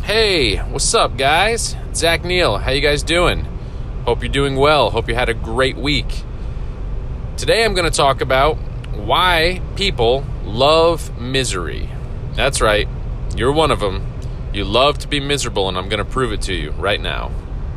Hey, what's up, guys? Zach Neal, how you guys doing? Hope you're doing well. Hope you had a great week. Today I'm going to talk about why people love misery. That's right, you're one of them. You love to be miserable, and I'm going to prove it to you right now.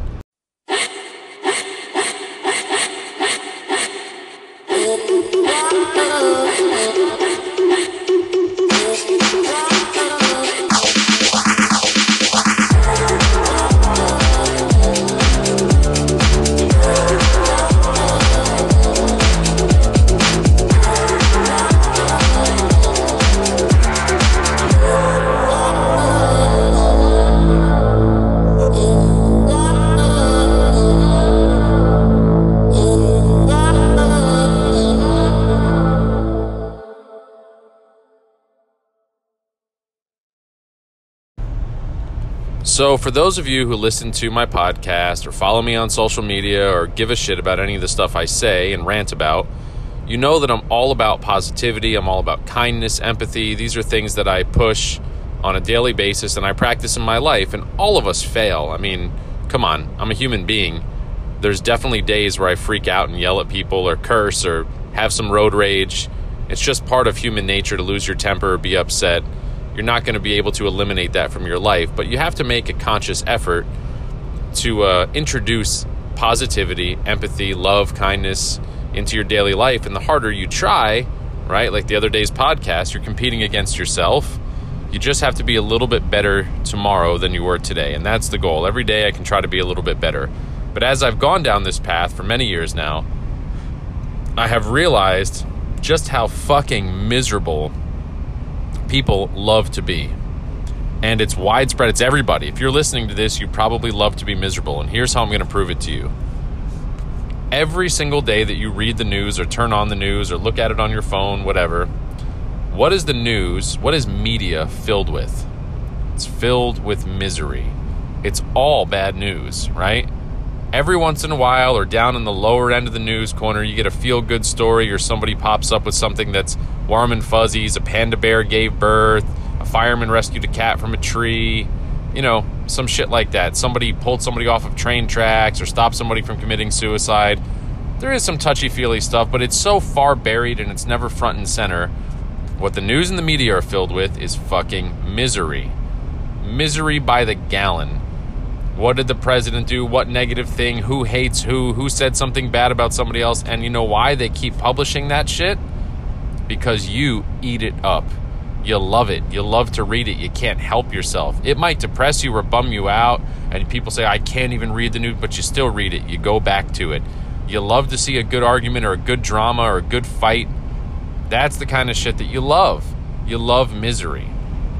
So for those of you who listen to my podcast or follow me on social media or give a shit about any of the stuff I say and rant about, you know that I'm all about positivity. I'm all about kindness, empathy. These are things that I push on a daily basis and I practice in my life, and all of us fail. I mean, come on, I'm a human being. There's definitely days where I freak out and yell at people or curse or have some road rage. It's just part of human nature to lose your temper or be upset. You're not going to be able to eliminate that from your life, but you have to make a conscious effort to introduce positivity, empathy, love, kindness into your daily life. And the harder you try, right, like the other day's podcast, you're competing against yourself. You just have to be a little bit better tomorrow than you were today, and that's the goal. Every day I can try to be a little bit better. But as I've gone down this path for many years now, I have realized just how fucking miserable people love to be. And it's widespread. It's everybody. If you're listening to this, you probably love to be miserable. And here's how I'm going to prove it to you. Every single day that you read the news or turn on the news or look at it on your phone, whatever, what is the news? What is media filled with? It's filled with misery. It's all bad news, right? Every once in a while, or down in the lower end of the news corner, you get a feel-good story, or somebody pops up with something that's warm and fuzzies. A panda bear gave birth, a fireman rescued a cat from a tree, you know, some shit like that. Somebody pulled somebody off of train tracks or stopped somebody from committing suicide. There is some touchy-feely stuff, but it's so far buried and it's never front and center. What the news and the media are filled with is fucking misery. Misery by the gallon. What did the president do? What negative thing? Who hates who? Who said something bad about somebody else? And you know why they keep publishing that shit? Because you eat it up. You love it. You love to read it. You can't help yourself. It might depress you or bum you out, and people say, I can't even read the news, but you still read it. You go back to it. You love to see a good argument or a good drama or a good fight. That's the kind of shit that you love. You love misery.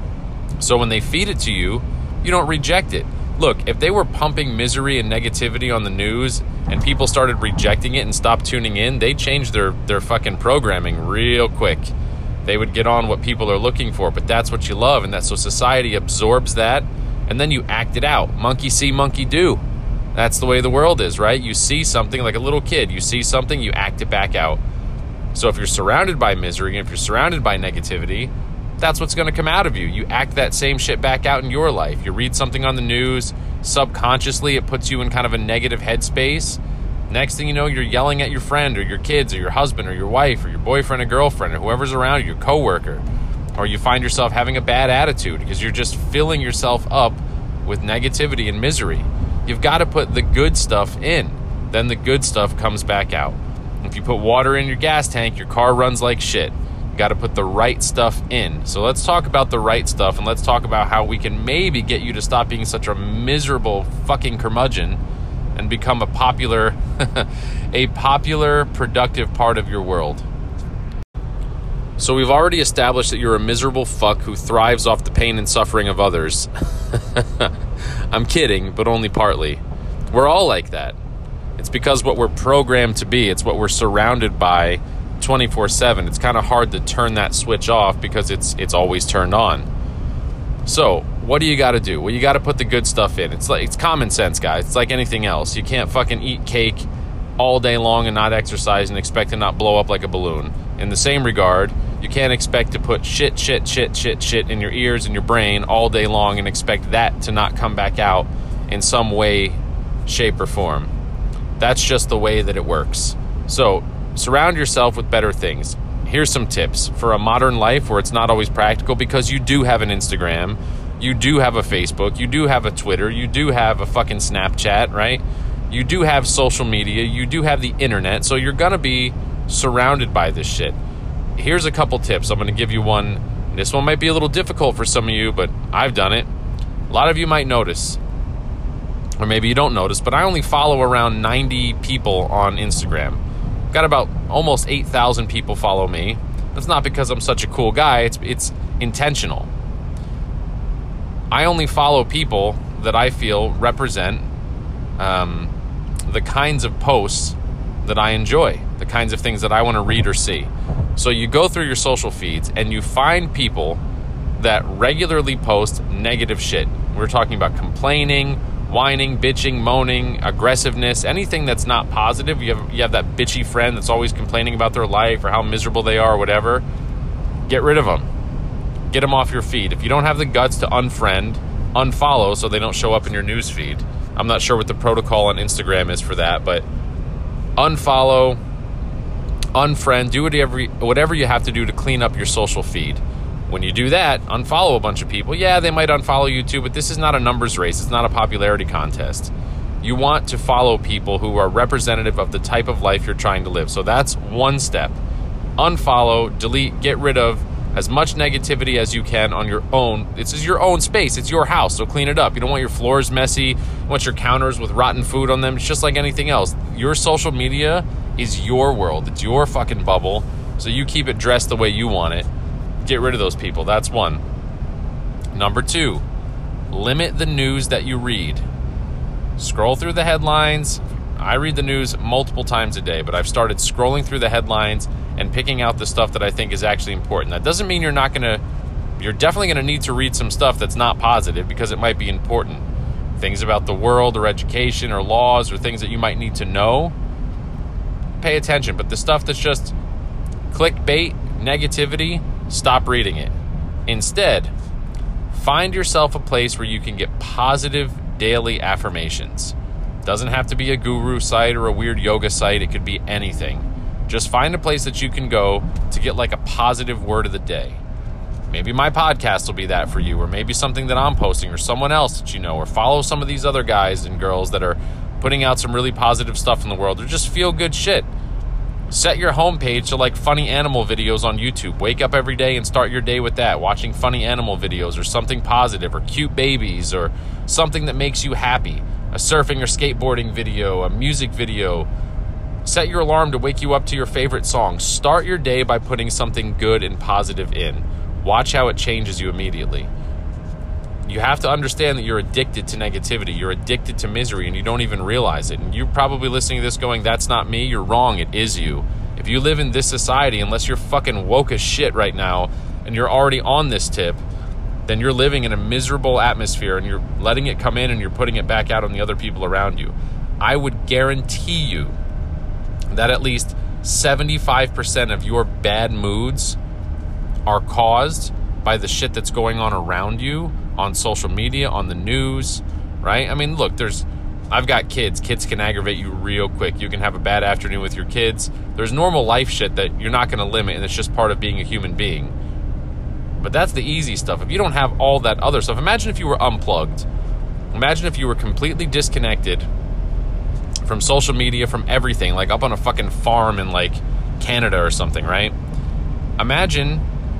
So when they feed it to you, you don't reject it. Look, if they were pumping misery and negativity on the news and people started rejecting it and stopped tuning in, they'd change their fucking programming real quick. They would get on what people are looking for, but that's what you love, and so society absorbs that, and then you act it out. Monkey see, monkey do. That's the way the world is, right? You see something like a little kid. You see something, you act it back out. So if you're surrounded by misery, if you're surrounded by negativity, that's what's going to come out of you. You act that same shit back out in your life. You read something on the news, subconsciously it puts you in kind of a negative headspace. Next thing you know, you're yelling at your friend or your kids or your husband or your wife or your boyfriend or girlfriend or whoever's around you, your coworker. Or you find yourself having a bad attitude because you're just filling yourself up with negativity and misery. You've got to put the good stuff in. Then the good stuff comes back out. If you put water in your gas tank, your car runs like shit. Got to put the right stuff in. So let's talk about the right stuff, and let's talk about how we can maybe get you to stop being such a miserable fucking curmudgeon and become a popular productive part of your world. So we've already established that you're a miserable fuck who thrives off the pain and suffering of others. I'm kidding, but only partly. We're all like that. It's because what we're programmed to be. It's what we're surrounded by 24/7. It's kind of hard to turn that switch off because it's always turned on. So what do you got to do? Well, you got to put the good stuff in. It's common sense, guys. It's like anything else. You can't fucking eat cake all day long and not exercise and expect to not blow up like a balloon. In the same regard, You can't expect to put shit in your ears and your brain all day long and expect that to not come back out in some way, shape, or form. That's just the way that it works. So, surround yourself with better things. Here's some tips for a modern life where it's not always practical, because you do have an Instagram, you do have a Facebook, you do have a Twitter, you do have a fucking Snapchat, right? You do have social media, you do have the internet, so you're gonna be surrounded by this shit. Here's a couple tips. I'm gonna give you one. This one might be a little difficult for some of you, but I've done it. A lot of you might notice, or maybe you don't notice, but I only follow around 90 people on Instagram. Got about almost 8,000 people follow me. That's not because I'm such a cool guy. It's intentional. I only follow people that I feel represent the kinds of posts that I enjoy, the kinds of things that I want to read or see. So you go through your social feeds and you find people that regularly post negative shit. We're talking about complaining, whining, bitching, moaning, aggressiveness, anything that's not positive. You have that bitchy friend that's always complaining about their life or how miserable they are or whatever. Get rid of them. Get them off your feed. If you don't have the guts to unfriend, unfollow so they don't show up in your news feed. I'm not sure what the protocol on Instagram is for that, but unfollow, unfriend, do whatever you have to do to clean up your social feed. When you do that, unfollow a bunch of people. Yeah, they might unfollow you too, but this is not a numbers race. It's not a popularity contest. You want to follow people who are representative of the type of life you're trying to live. So that's one step. Unfollow, delete, get rid of as much negativity as you can on your own. This is your own space. It's your house, so clean it up. You don't want your floors messy. You want your counters with rotten food on them. It's just like anything else. Your social media is your world. It's your fucking bubble, so you keep it dressed the way you want it. Get rid of those people. That's one. Number two, limit the news that you read. Scroll through the headlines. I read the news multiple times a day, but I've started scrolling through the headlines and picking out the stuff that I think is actually important. That doesn't mean you're definitely going to need to read some stuff that's not positive, because it might be important. Things about the world or education or laws or things that you might need to know. Pay attention, but the stuff that's just clickbait, negativity, stop reading it. Instead, find yourself a place where you can get positive daily affirmations. Doesn't have to be a guru site or a weird yoga site. It could be anything. Just find a place that you can go to get like a positive word of the day. Maybe my podcast will be that for you, or maybe something that I'm posting, or someone else that you know, or follow some of these other guys and girls that are putting out some really positive stuff in the world, or just feel good shit. Set your homepage to like funny animal videos on YouTube. Wake up every day and start your day with that, watching funny animal videos or something positive, or cute babies, or something that makes you happy. A surfing or skateboarding video, a music video. Set your alarm to wake you up to your favorite song. Start your day by putting something good and positive in. Watch how it changes you immediately. You have to understand that you're addicted to negativity. You're addicted to misery, and you don't even realize it. And you're probably listening to this going, that's not me. You're wrong. It is you. If you live in this society, unless you're fucking woke as shit right now and you're already on this tip, then you're living in a miserable atmosphere, and you're letting it come in and you're putting it back out on the other people around you. I would guarantee you that at least 75% of your bad moods are caused by the shit that's going on around you, on social media, on the news, right? I mean, look, I've got kids. Kids can aggravate you real quick. You can have a bad afternoon with your kids. There's normal life shit that you're not going to limit, and it's just part of being a human being. But that's the easy stuff. If you don't have all that other stuff, imagine if you were unplugged. Imagine if you were completely disconnected from social media, from everything, like up on a fucking farm in like Canada or something, right? Imagine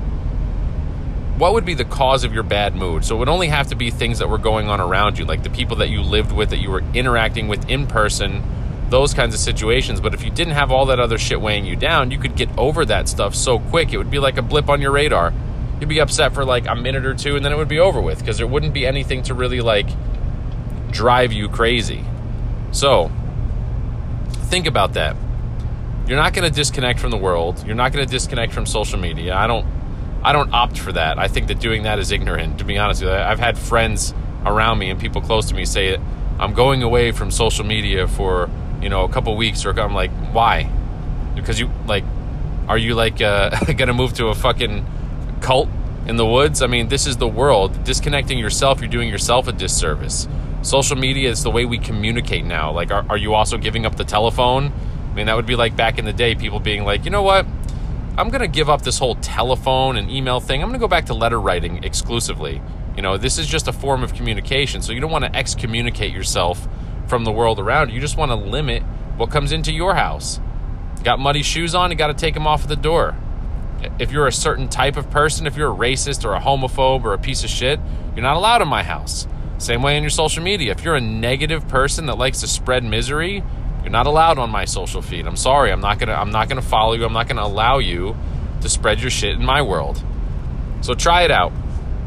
what would be the cause of your bad mood. So it would only have to be things that were going on around you, like the people that you lived with, that you were interacting with in person, those kinds of situations. But if you didn't have all that other shit weighing you down, you could get over that stuff so quick. It would be like a blip on your radar. You'd be upset for like a minute or two, and then it would be over with, because there wouldn't be anything to really like drive you crazy. So think about that. You're not going to disconnect from the world. You're not going to disconnect from social media. I don't opt for that. I think that doing that is ignorant, to be honest with you. I've had friends around me and people close to me say, I'm going away from social media for, a couple weeks, or I'm like, why? Because you like, Are you like gonna move to a fucking cult in the woods? I mean, this is the world. Disconnecting yourself, you're doing yourself a disservice. Social media is the way we communicate now. Like, are you also giving up the telephone? I mean, that would be like back in the day, people being like, you know what? I'm going to give up this whole telephone and email thing. I'm going to go back to letter writing exclusively. You know, this is just a form of communication. So you don't want to excommunicate yourself from the world around you. You just want to limit what comes into your house. You got muddy shoes on, you got to take them off at the door. If you're a certain type of person, if you're a racist or a homophobe or a piece of shit, you're not allowed in my house. Same way on your social media. If you're a negative person that likes to spread misery, you're not allowed on my social feed. I'm sorry. I'm not gonna follow you. I'm not gonna allow you to spread your shit in my world. So try it out.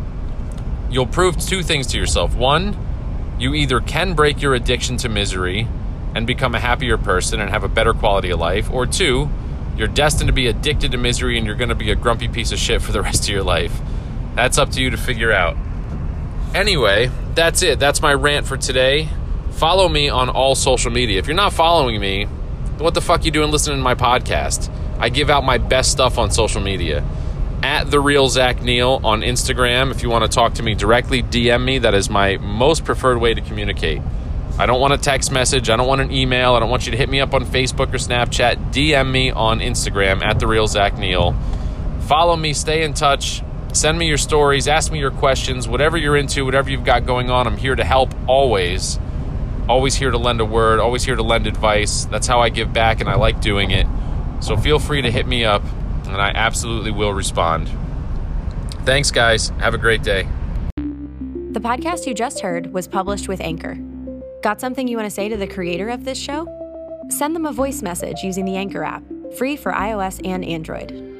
You'll prove two things to yourself. One, you either can break your addiction to misery and become a happier person and have a better quality of life, or two, you're destined to be addicted to misery and you're gonna be a grumpy piece of shit for the rest of your life. That's up to you to figure out. Anyway, that's it. That's my rant for today. Follow me on all social media. If you're not following me, what the fuck are you doing listening to my podcast? I give out my best stuff on social media. At The Real Zach Neil on Instagram. If you want to talk to me directly, DM me. That is my most preferred way to communicate. I don't want a text message. I don't want an email. I don't want you to hit me up on Facebook or Snapchat. DM me on Instagram at The Real Zach Neil. Follow me. Stay in touch. Send me your stories, ask me your questions, whatever you're into, whatever you've got going on, I'm here to help always. Always here to lend a word, always here to lend advice. That's how I give back, and I like doing it. So feel free to hit me up, and I absolutely will respond. Thanks, guys. Have a great day. The podcast you just heard was published with Anchor. Got something you want to say to the creator of this show? Send them a voice message using the Anchor app, free for iOS and Android.